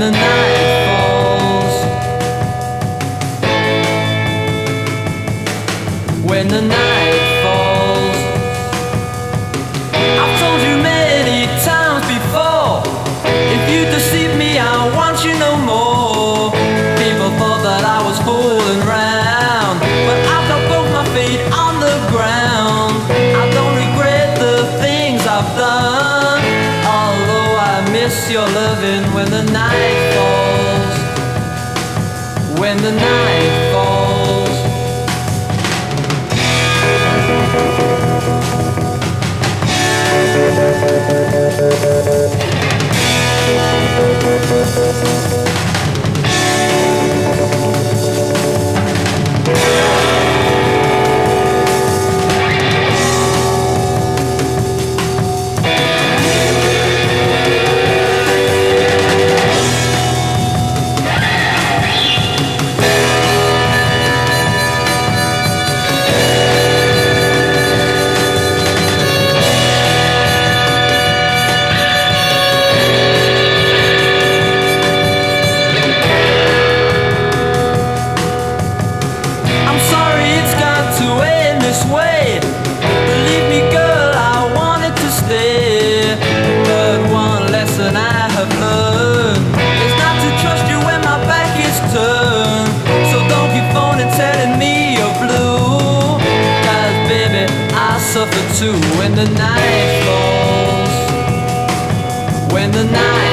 the night falls, when the night falls. I've told you many times before, if you deceive me I want you no more. People thought that I was fooling round, but I've got both my feet on the ground. I don't regret the things I've done, although I miss your loving when the night falls, when the night falls. Suffer too when the night falls, when the night